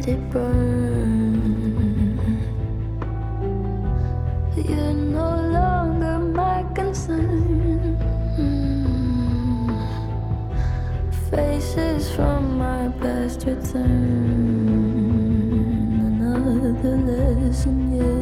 it burn. You're no longer my concern. Faces from my past return. Another lesson, yeah.